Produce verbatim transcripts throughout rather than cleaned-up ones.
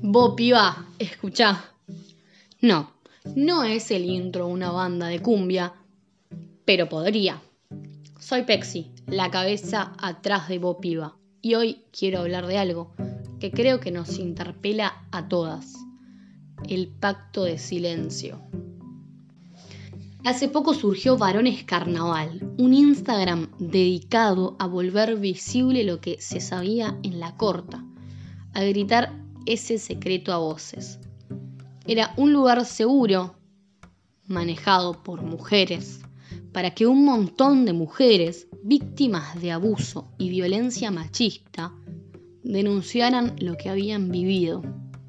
Vos, piba, escuchá. No, no es el intro de una banda de cumbia, pero podría. Soy Pexi, la cabeza atrás de vos, piba, y hoy quiero hablar de algo que creo que nos interpela a todas: el pacto de silencio. Hace poco surgió Varones Carnaval, un Instagram dedicado a volver visible lo que se sabía en la corta, a gritar ese secreto a voces. Era un lugar seguro, manejado por mujeres, para que un montón de mujeres víctimas de abuso y violencia machista denunciaran lo que habían vivido.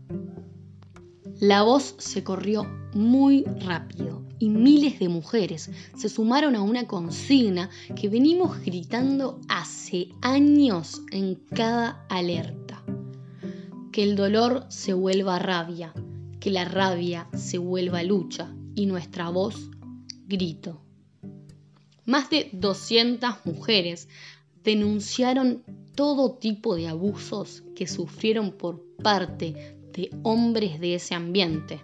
La voz se corrió muy rápido y miles de mujeres se sumaron a una consigna que venimos gritando hace años en cada alerta: que el dolor se vuelva rabia, que la rabia se vuelva lucha y nuestra voz grito. Más de doscientas mujeres denunciaron todo tipo de abusos que sufrieron por parte de hombres de ese ambiente.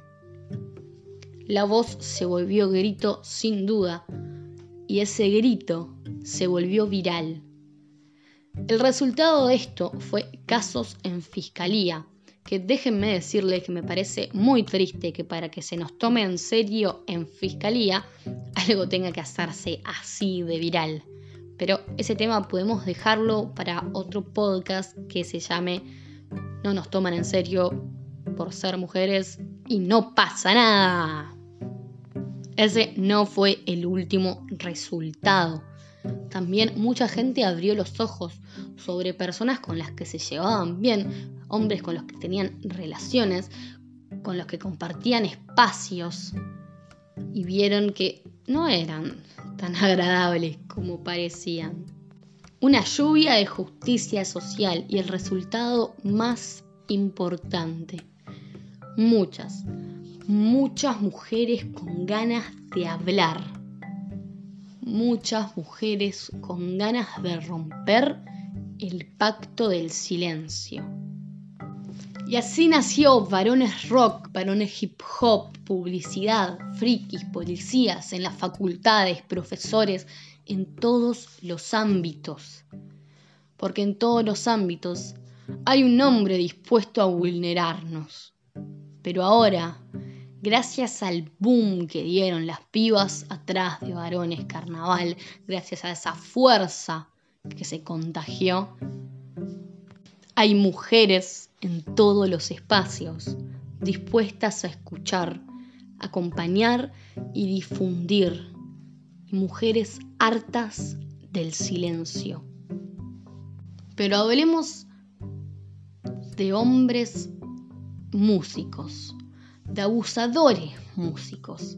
La voz se volvió grito sin duda, y ese grito se volvió viral. El resultado de esto fue casos en fiscalía, que déjenme decirles que me parece muy triste que para que se nos tome en serio en fiscalía, algo tenga que hacerse así de viral. Pero ese tema podemos dejarlo para otro podcast que se llame No nos toman en serio por ser mujeres y no pasa nada. Ese no fue el último resultado. También mucha gente abrió los ojos sobre personas con las que se llevaban bien, hombres con los que tenían relaciones, con los que compartían espacios, y vieron que no eran tan agradables como parecían. Una lluvia de justicia social y el resultado más importante: muchas, muchas mujeres con ganas de hablar. Muchas mujeres con ganas de romper el pacto del silencio. Y así nació Varones Rock, Varones Hip Hop, publicidad, frikis, policías, en las facultades, profesores, en todos los ámbitos. Porque en todos los ámbitos hay un hombre dispuesto a vulnerarnos. Pero ahora, gracias al boom que dieron las pibas atrás de Varones Carnaval, gracias a esa fuerza que se contagió, hay mujeres en todos los espacios dispuestas a escuchar, acompañar y difundir. Mujeres hartas del silencio. Pero hablemos de hombres músicos, de abusadores músicos.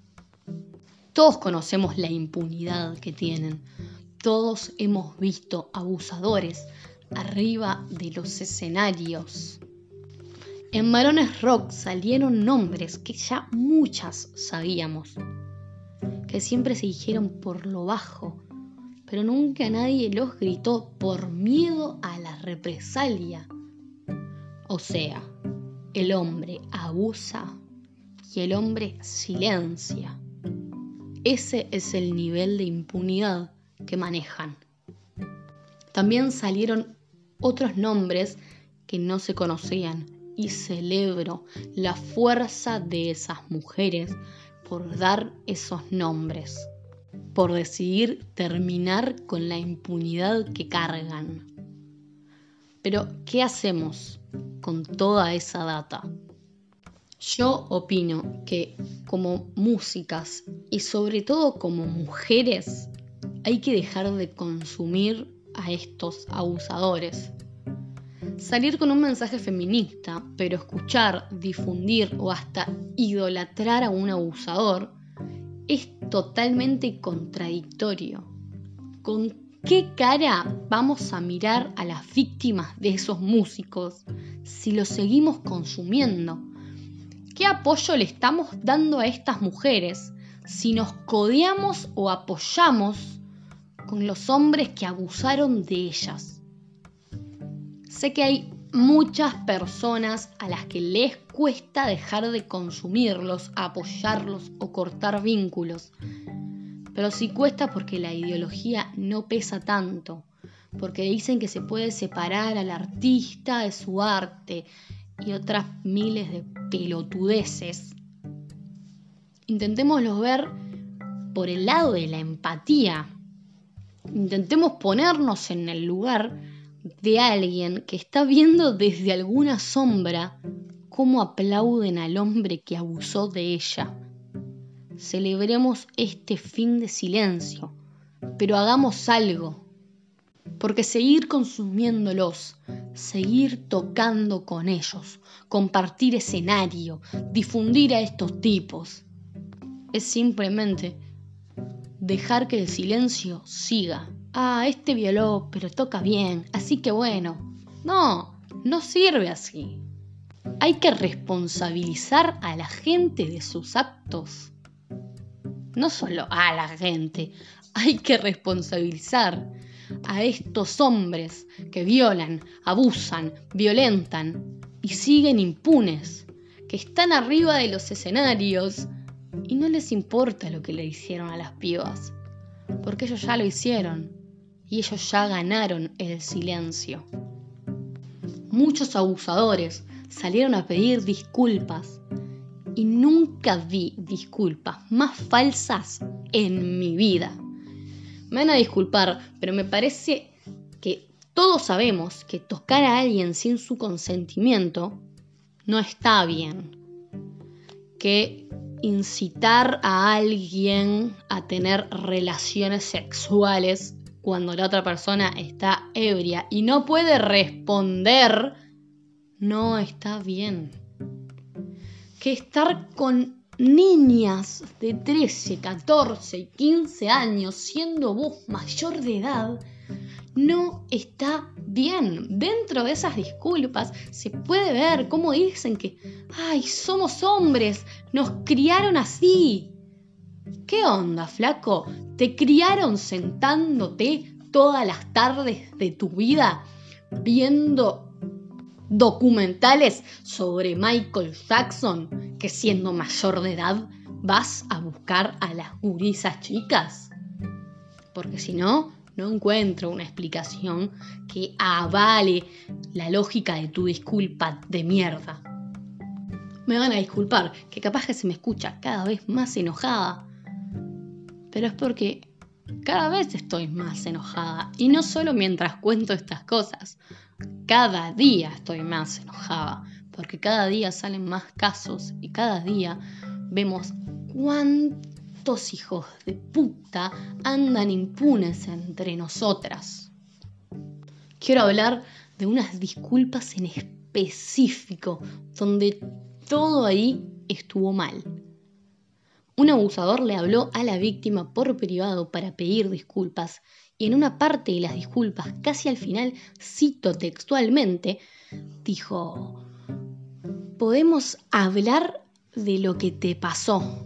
Todos conocemos la impunidad que tienen. Todos hemos visto abusadores arriba de los escenarios. En Varones Rock salieron nombres que ya muchas sabíamos, que siempre se dijeron por lo bajo, pero nunca nadie los gritó por miedo a la represalia. O sea, el hombre abusa y el hombre silencia. Ese es el nivel de impunidad que manejan. También salieron otros nombres que no se conocían, y celebro la fuerza de esas mujeres por dar esos nombres, por decidir terminar con la impunidad que cargan. Pero, ¿qué hacemos con toda esa data? Yo opino que como músicas y sobre todo como mujeres hay que dejar de consumir a estos abusadores. Salir con un mensaje feminista, pero escuchar, difundir o hasta idolatrar a un abusador es totalmente contradictorio. ¿Con qué cara vamos a mirar a las víctimas de esos músicos si los seguimos consumiendo? ¿Qué apoyo le estamos dando a estas mujeres si nos codeamos o apoyamos con los hombres que abusaron de ellas? Sé que hay muchas personas a las que les cuesta dejar de consumirlos, apoyarlos o cortar vínculos. Pero sí cuesta porque la ideología no pesa tanto, porque dicen que se puede separar al artista de su arte y otras miles de pelotudeces. Intentémoslo ver por el lado de la empatía. Intentemos ponernos en el lugar de alguien que está viendo desde alguna sombra cómo aplauden al hombre que abusó de ella. Celebremos este fin de silencio, pero hagamos algo, porque seguir consumiéndolos, seguir tocando con ellos, compartir escenario, difundir a estos tipos, es simplemente dejar que el silencio siga. Ah, este violó, pero toca bien, así que bueno. No, no sirve así. Hay que responsabilizar a la gente de sus actos. No solo a la gente, hay que responsabilizar a estos hombres que violan, abusan, violentan y siguen impunes, que están arriba de los escenarios y no les importa lo que le hicieron a las pibas, porque ellos ya lo hicieron y ellos ya ganaron el silencio. Muchos abusadores salieron a pedir disculpas y nunca vi disculpas más falsas en mi vida. Me van a disculpar, pero me parece que todos sabemos que tocar a alguien sin su consentimiento no está bien. Que incitar a alguien a tener relaciones sexuales cuando la otra persona está ebria y no puede responder, no está bien. Que estar con niñas de trece, catorce, quince años, siendo vos mayor de edad, no está bien. Dentro de esas disculpas se puede ver cómo dicen que, ay, somos hombres, nos criaron así. ¿Qué onda, flaco? ¿Te criaron sentándote todas las tardes de tu vida viendo documentales sobre Michael Jackson, que siendo mayor de edad vas a buscar a las gurisas chicas? Porque si no, no encuentro una explicación que avale la lógica de tu disculpa de mierda. Me van a disculpar, que capaz que se me escucha cada vez más enojada, pero es porque cada vez estoy más enojada, y no solo mientras cuento estas cosas. Cada día estoy más enojada, porque cada día salen más casos y cada día vemos cuántos hijos de puta andan impunes entre nosotras. Quiero hablar de unas disculpas en específico, donde todo ahí estuvo mal. Un abusador le habló a la víctima por privado para pedir disculpas y en una parte de las disculpas, casi al final, cito textualmente, dijo: podemos hablar de lo que te pasó.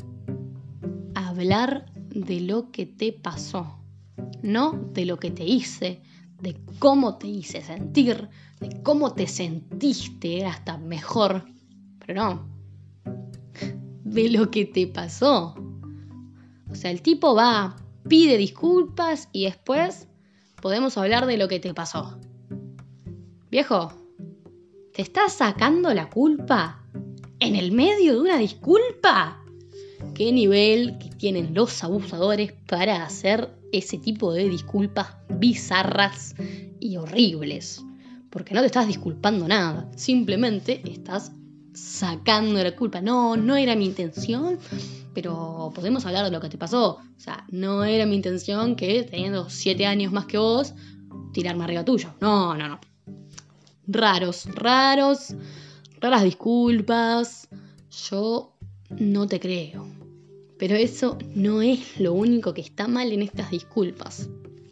Hablar de lo que te pasó. No de lo que te hice, de cómo te hice sentir, de cómo te sentiste, era hasta mejor. Pero no, de lo que te pasó. O sea, el tipo va, pide disculpas y después podemos hablar de lo que te pasó. Viejo, ¿te estás sacando la culpa en el medio de una disculpa? ¿Qué nivel que tienen los abusadores para hacer ese tipo de disculpas bizarras y horribles? Porque no te estás disculpando nada, simplemente estás sacando la culpa. No, no era mi intención, pero podemos hablar de lo que te pasó. O sea, no era mi intención que, teniendo siete años más que vos, tirarme arriba tuyo. No, no, no. Raros, raros, raras disculpas. Yo no te creo. Pero eso no es lo único que está mal en estas disculpas.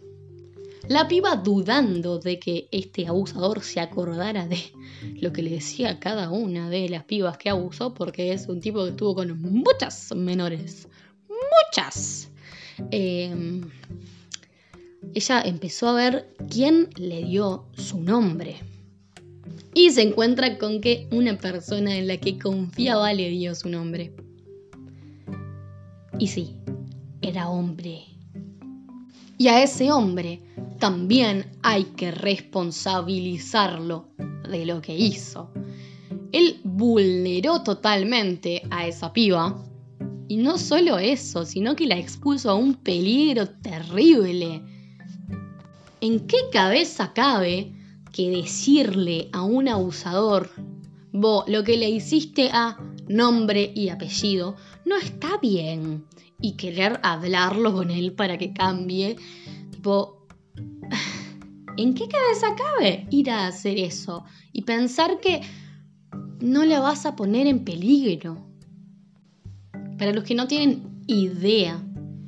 La piba, dudando de que este abusador se acordara de lo que le decía a cada una de las pibas que abusó, porque es un tipo que estuvo con muchas menores. ¡Muchas! Eh, ella empezó a ver quién le dio su nombre. y se encuentra con que una persona en la que confiaba le dio su nombre. Y sí, era hombre. Y a ese hombre también hay que responsabilizarlo de lo que hizo. Él vulneró totalmente a esa piba. Y no solo eso, sino que la expuso a un peligro terrible. ¿En qué cabeza cabe que decirle a un abusador, vos, lo que le hiciste a nombre y apellido, no está bien? Y querer hablarlo con él para que cambie. Tipo, ¿en qué cabeza cabe ir a hacer eso? Y pensar que no la vas a poner en peligro. Para los que no tienen idea,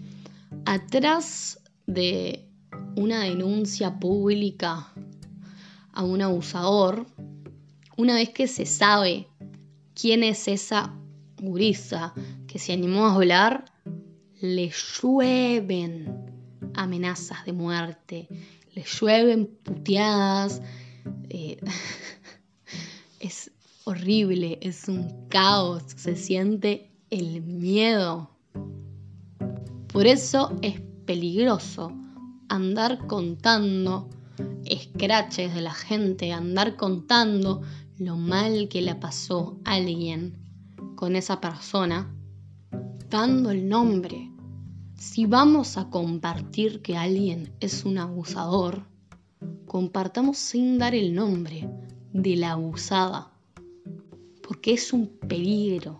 atrás de una denuncia pública a un abusador, una vez que se sabe quién es esa gurisa que se animó a hablar, le llueven amenazas de muerte, le llueven puteadas. Eh, es horrible, es un caos, se siente el miedo. Por eso es peligroso andar contando escraches de la gente, andar contando lo mal que le pasó a alguien con esa persona, dando el nombre. Si vamos a compartir que alguien es un abusador, compartamos sin dar el nombre de la abusada, porque es un peligro.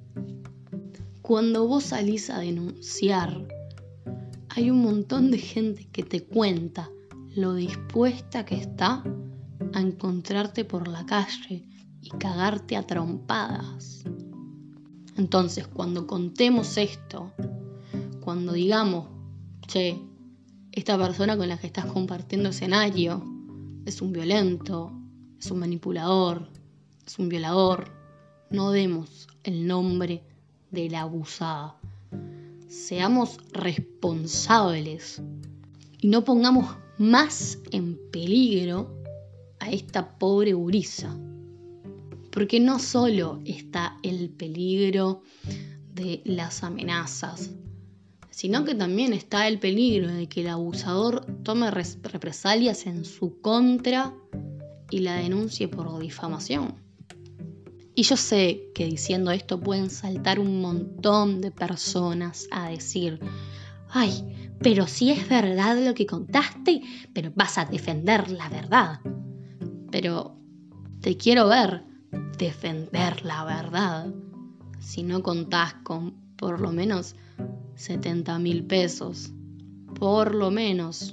Cuando vos salís a denunciar, hay un montón de gente que te cuenta lo dispuesta que está a encontrarte por la calle y cagarte a trompadas. Entonces, cuando contemos esto, cuando digamos, che, esta persona con la que estás compartiendo escenario es un violento, es un manipulador, es un violador, no demos el nombre de la abusada. Seamos responsables y no pongamos más en peligro a esta pobre gurisa. Porque no solo está el peligro de las amenazas, sino que también está el peligro de que el abusador tome res- represalias en su contra y la denuncie por difamación. Y yo sé que diciendo esto pueden saltar un montón de personas a decir, ay, pero si es verdad lo que contaste, pero vas a defender la verdad. Pero te quiero ver defender la verdad si no contás con por lo menos setenta mil pesos. Por lo menos.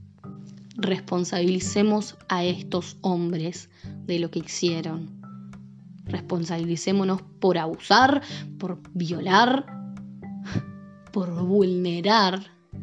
Responsabilicemos a estos hombres de lo que hicieron. Responsabilicémonos por abusar, por violar, por vulnerar.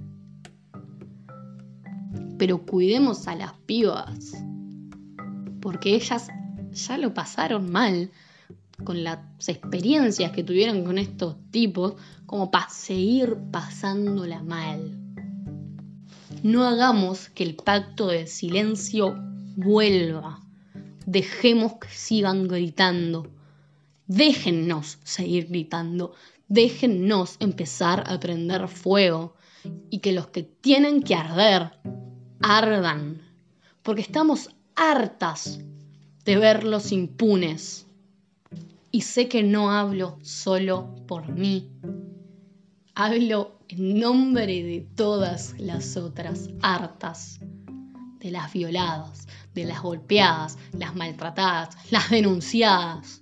Pero cuidemos a las pibas, porque ellas ya lo pasaron mal con las experiencias que tuvieron con estos tipos, como para seguir pasándola mal. No hagamos que el pacto de silencio vuelva. Dejemos que sigan gritando. Déjennos seguir gritando. Déjennos empezar a prender fuego. Y que los que tienen que arder, ardan. Porque estamos hartas de verlos impunes. Y sé que no hablo solo por mí. Hablo en nombre de todas las otras hartas. De las violadas, de las golpeadas, las maltratadas, las denunciadas.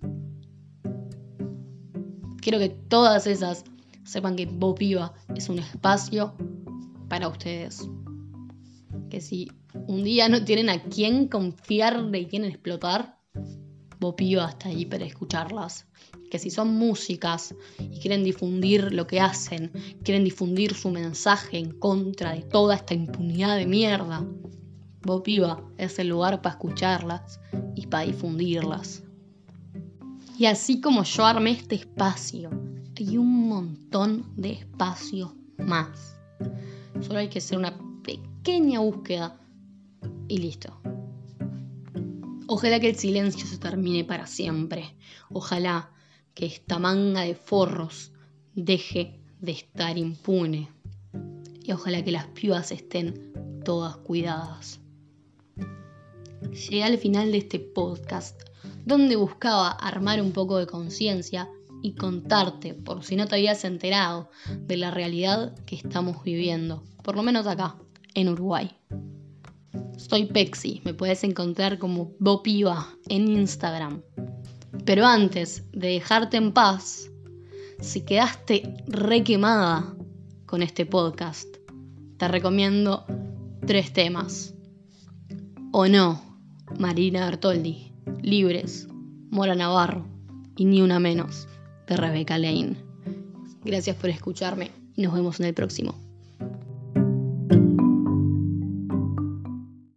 Quiero que todas esas sepan que Voz Viva es un espacio para ustedes. Que si un día no tienen a quién confiar y quién explotar, Voz Viva está ahí para escucharlas. Que si son músicas y quieren difundir lo que hacen, quieren difundir su mensaje en contra de toda esta impunidad de mierda, Voz Viva es el lugar para escucharlas y para difundirlas. Y así como yo armé este espacio, hay un montón de espacios más. Solo hay que hacer una pequeña búsqueda y listo. Ojalá que el silencio se termine para siempre. Ojalá que esta manga de forros deje de estar impune. Y ojalá que las pibas estén todas cuidadas. Llegué al final de este podcast, donde buscaba armar un poco de conciencia y contarte, por si no te habías enterado, de la realidad que estamos viviendo, por lo menos acá, en Uruguay. Soy Pexi, me puedes encontrar como Bopiva en Instagram. Pero antes de dejarte en paz, si quedaste re quemada con este podcast, te recomiendo tres temas. O no, Marina Bertoldi, Libres, Mora Navarro y Ni Una Menos, de Rebeca Lane. Gracias por escucharme y nos vemos en el próximo.